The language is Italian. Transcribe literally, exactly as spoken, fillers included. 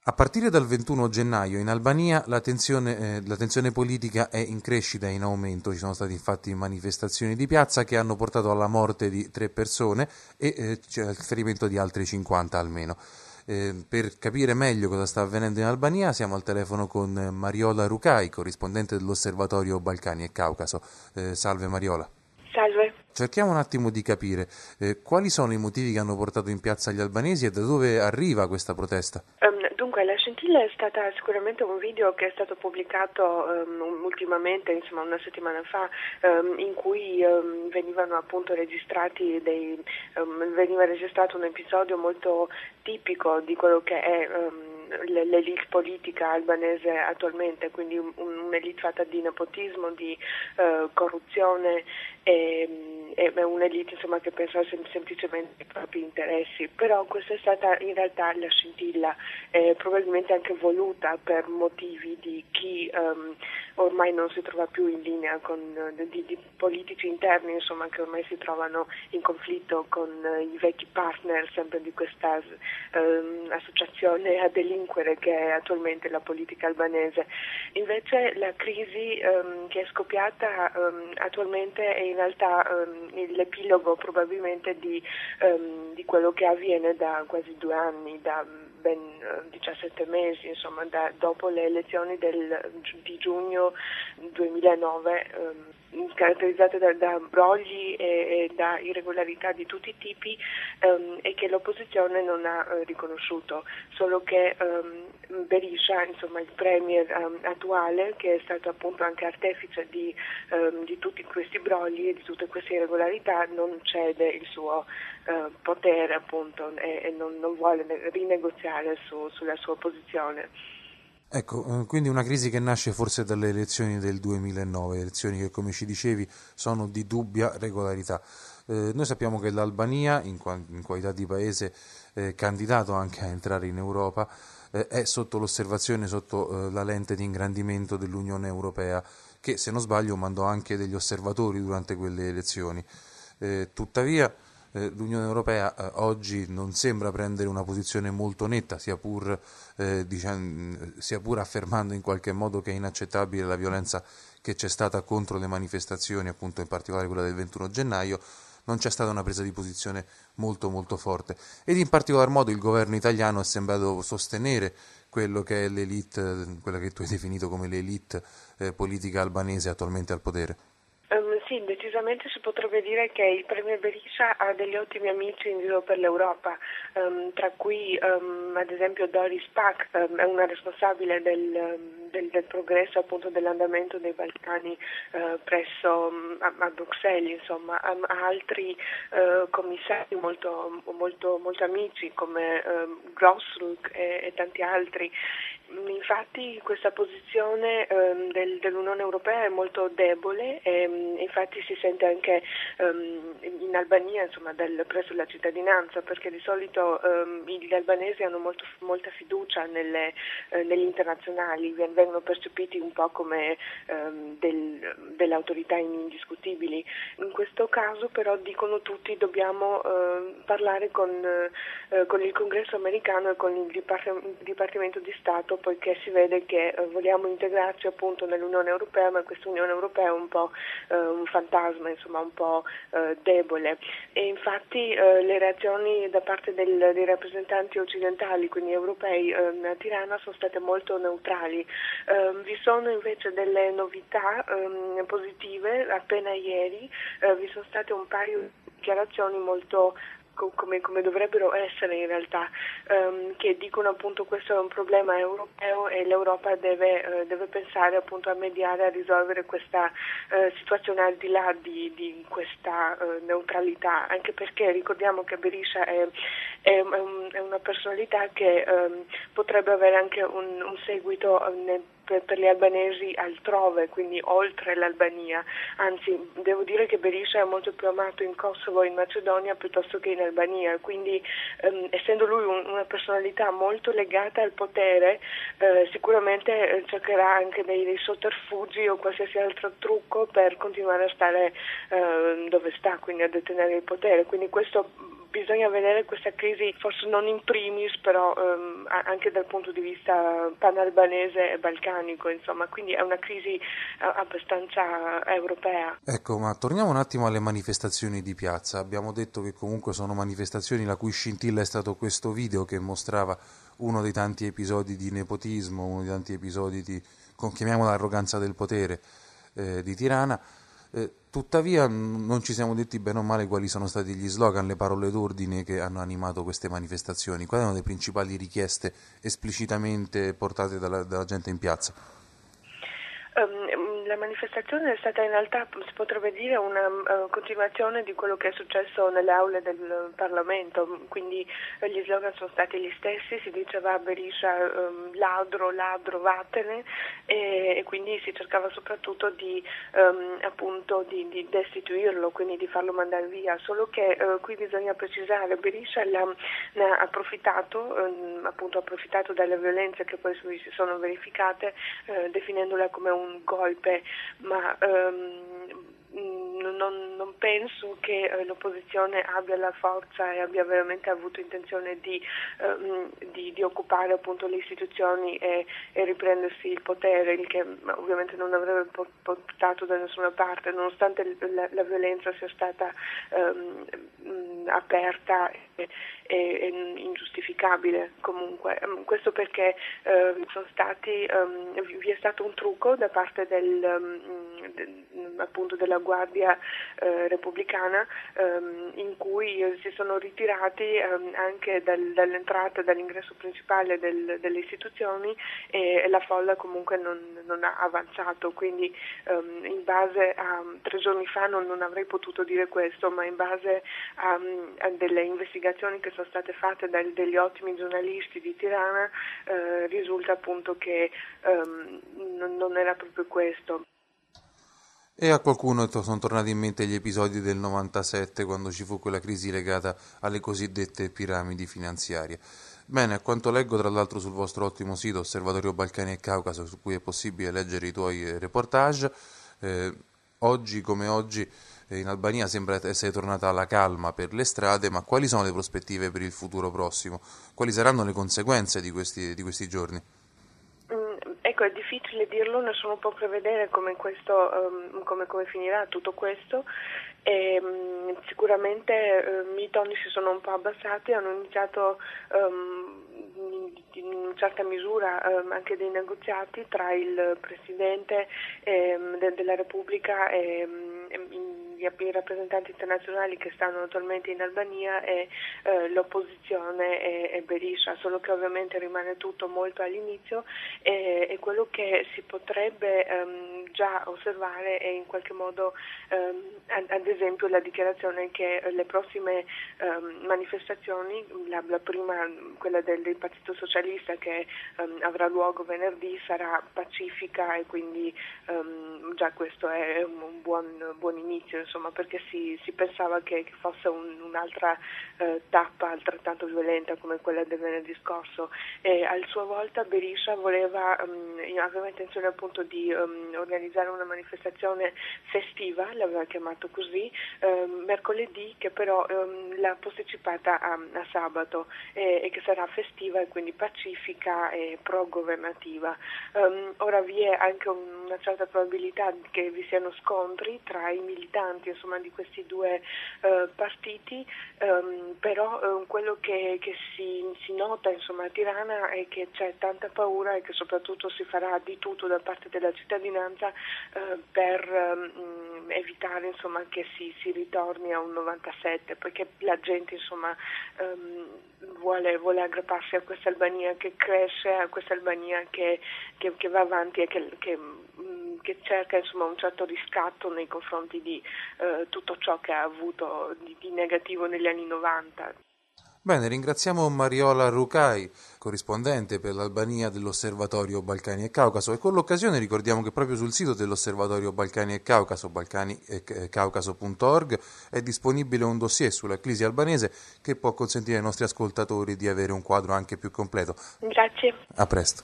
A partire dal ventuno gennaio in Albania la tensione, eh, la tensione politica è in crescita e in aumento. Ci sono state infatti manifestazioni di piazza che hanno portato alla morte di tre persone e eh, c'è il ferimento di altri cinquanta almeno. Eh, per capire meglio cosa sta avvenendo in Albania siamo al telefono con Mariola Rucai, corrispondente dell'Osservatorio Balcani e Caucaso. Eh, salve Mariola. Salve. Cerchiamo un attimo di capire eh, quali sono i motivi che hanno portato in piazza gli albanesi e da dove arriva questa protesta. Um, dunque, la scintilla è stata sicuramente un video che è stato pubblicato um, ultimamente, insomma una settimana fa, um, in cui um, venivano appunto registrati dei, um, veniva registrato un episodio molto tipico di quello che è um, l'elite politica albanese attualmente, quindi un, un'elite fatta di nepotismo, di uh, corruzione e, e un'elite insomma che pensa sem- semplicemente ai propri interessi. Però questa è stata in realtà la scintilla, eh, probabilmente anche voluta per motivi di chi um, ormai non si trova più in linea con uh, di, di politici interni, insomma, che ormai si trovano in conflitto con uh, i vecchi partner sempre di questa um, associazione a delinquere che è attualmente la politica albanese. Invece la crisi um, che è scoppiata um, attualmente è in realtà um, l'epilogo probabilmente di, um, di quello che avviene da quasi due anni, da ben uh, diciassette mesi, insomma, da, dopo le elezioni del, di giugno duemilanove, um, caratterizzate da, da brogli e, e da irregolarità di tutti i tipi, um, e che l'opposizione non ha uh, riconosciuto, solo che um, Berisha, insomma il premier um, attuale, che è stato appunto anche artefice di, um, di tutti questi brogli e di tutte queste irregolarità, non cede il suo uh, potere appunto e, e non, non vuole rinegoziare su, sulla sua posizione. Ecco, quindi una crisi che nasce forse dalle elezioni del duemilanove, elezioni che come ci dicevi sono di dubbia regolarità. Eh, noi sappiamo che l'Albania, in, qua- in qualità di paese eh, candidato anche a entrare in Europa, eh, è sotto l'osservazione, sotto eh, la lente di ingrandimento dell'Unione Europea, che se non sbaglio mandò anche degli osservatori durante quelle elezioni. Eh, tuttavia eh, l'Unione Europea eh, oggi non sembra prendere una posizione molto netta, sia pur, eh, diciamo, sia pur affermando in qualche modo che è inaccettabile la violenza che c'è stata contro le manifestazioni, appunto in particolare quella del ventuno gennaio. Non c'è stata una presa di posizione molto molto forte ed in particolar modo il governo italiano è sembrato sostenere quello che è l'elite, quella che tu hai definito come l'elite eh, politica albanese attualmente al potere. Um, sì, decisamente si potrebbe dire che il premier Berisha ha degli ottimi amici in giro per l'Europa, um, tra cui um, ad esempio Doris Pack um, è una responsabile del, del, del progresso appunto dell'andamento dei Balcani uh, presso um, a, a Bruxelles, insomma, ha, ha altri uh, commissari molto, molto, molto amici come um, Grossruk e, e tanti altri. Infatti questa posizione um, del, dell'Unione Europea è molto debole e um, infatti si sente anche um, in Albania, insomma, del, presso la cittadinanza, perché di solito um, gli albanesi hanno molto, molta fiducia nelle, uh, negli internazionali, vengono percepiti un po' come um, del, delle autorità indiscutibili. In questo caso però dicono tutti dobbiamo uh, parlare con, uh, con il Congresso americano e con il Dipart- Dipartimento di Stato, poiché si vede che eh, vogliamo integrarci appunto nell'Unione Europea, ma questa Unione Europea è un po' eh, un fantasma, insomma un po' eh, debole. E infatti eh, le reazioni da parte del, dei rappresentanti occidentali, quindi europei, eh, a Tirana sono state molto neutrali. Eh, vi sono invece delle novità eh, positive. Appena ieri eh, vi sono state un paio di dichiarazioni molto Come, come dovrebbero essere in realtà, um, che dicono appunto questo è un problema europeo e l'Europa deve, uh, deve pensare appunto a mediare, a risolvere questa uh, situazione al di là di, di questa uh, neutralità, anche perché ricordiamo che Berisha è, è, un, è una personalità che um, potrebbe avere anche un, un seguito nel Per, per gli albanesi altrove, quindi oltre l'Albania. Anzi, devo dire che Berisha è molto più amato in Kosovo e in Macedonia piuttosto che in Albania, quindi ehm, essendo lui un, una personalità molto legata al potere, eh, sicuramente eh, cercherà anche dei, dei sotterfugi o qualsiasi altro trucco per continuare a stare eh, dove sta, quindi a detenere il potere. Quindi questo bisogna vedere questa crisi forse non in primis, però um, anche dal punto di vista panalbanese e balcanico, insomma, quindi è una crisi uh, abbastanza europea. Ecco, ma torniamo un attimo alle manifestazioni di piazza. Abbiamo detto che comunque sono manifestazioni la cui scintilla è stato questo video che mostrava uno dei tanti episodi di nepotismo, uno dei tanti episodi di, chiamiamola, arroganza del potere eh, di Tirana. Eh, tuttavia non ci siamo detti bene o male quali sono stati gli slogan, le parole d'ordine che hanno animato queste manifestazioni. Quali erano le principali richieste esplicitamente portate dalla, dalla gente in piazza? Um, la manifestazione è stata in realtà, si potrebbe dire, una uh, continuazione di quello che è successo nelle aule del Parlamento, quindi uh, gli slogan sono stati gli stessi, si diceva a Berisha um, ladro, ladro, vattene, e, e quindi si cercava soprattutto di, um, appunto, di, di destituirlo, quindi di farlo mandare via, solo che uh, qui bisogna precisare, Berisha l'ha, ne ha approfittato, um, appunto approfittato dalle violenze che poi si sono verificate, uh, definendola come un golpe, ma um, non, non penso che eh, l'opposizione abbia la forza e abbia veramente avuto intenzione di, um, di, di occupare appunto le istituzioni e, e riprendersi il potere, il che ovviamente non avrebbe portato da nessuna parte, nonostante la, la violenza sia stata um, aperta e, e ingiustificabile comunque. Questo perché eh, sono stati, um, vi è stato un trucco da parte del, um, de, appunto della Guardia eh, Repubblicana um, in cui si sono ritirati um, anche dal, dall'entrata, dall'ingresso principale del, delle istituzioni e, e la folla comunque non, non ha avanzato, quindi um, in base a tre giorni fa non, non avrei potuto dire questo, ma in base a, a delle investigazioni che sono state fatte da degli ottimi giornalisti di Tirana eh, risulta appunto che um, non, non era proprio questo. E a qualcuno sono tornati in mente gli episodi del novantasette, quando ci fu quella crisi legata alle cosiddette piramidi finanziarie. Bene, a quanto leggo tra l'altro sul vostro ottimo sito Osservatorio Balcani e Caucaso, su cui è possibile leggere i tuoi reportage, eh, oggi come oggi in Albania sembra essere tornata la calma per le strade, ma quali sono le prospettive per il futuro prossimo? Quali saranno le conseguenze di questi, di questi giorni? Ecco, è difficile dirlo, nessuno può prevedere come, questo, um, come, come finirà tutto questo. E, um, sicuramente um, i toni si sono un po' abbassati, hanno iniziato um, in una certa misura um, anche dei negoziati tra il Presidente um, de- della Repubblica e um, i rappresentanti internazionali che stanno attualmente in Albania e eh, l'opposizione e, e Berisha, solo che ovviamente rimane tutto molto all'inizio e, e quello che si potrebbe um, già osservare è in qualche modo um, ad, ad esempio la dichiarazione che le prossime um, manifestazioni, la, la prima, quella del, del Partito Socialista che um, avrà luogo venerdì, sarà pacifica e quindi um, già questo è un, un buon, buon inizio, insomma, perché si, si pensava che, che fosse un, un'altra eh, tappa altrettanto violenta come quella del venerdì scorso e a sua volta Berisha voleva, um, aveva intenzione appunto di um, organizzare una manifestazione festiva, l'aveva chiamato così, um, mercoledì, che però um, l'ha posticipata a, a sabato e, e che sarà festiva e quindi pacifica e pro-governativa. Um, ora vi è anche un, una certa probabilità che vi siano scontri tra i militanti insomma di questi due uh, partiti, um, però uh, quello che, che si, si nota insomma a Tirana è che c'è tanta paura e che soprattutto si farà di tutto da parte della cittadinanza uh, per um, evitare insomma che si, si ritorni a un novantasette, perché la gente insomma um, vuole, vuole aggrapparsi a questa Albania che cresce, a questa Albania che, che, che va avanti e che, che che cerca insomma un certo riscatto nei confronti di eh, tutto ciò che ha avuto di, di negativo negli anni novanta. Bene, ringraziamo Mariola Rucai, corrispondente per l'Albania dell'Osservatorio Balcani e Caucaso, e con l'occasione ricordiamo che proprio sul sito dell'Osservatorio Balcani e Caucaso, balcani e caucaso punto org, è disponibile un dossier sulla crisi albanese che può consentire ai nostri ascoltatori di avere un quadro anche più completo. Grazie. A presto.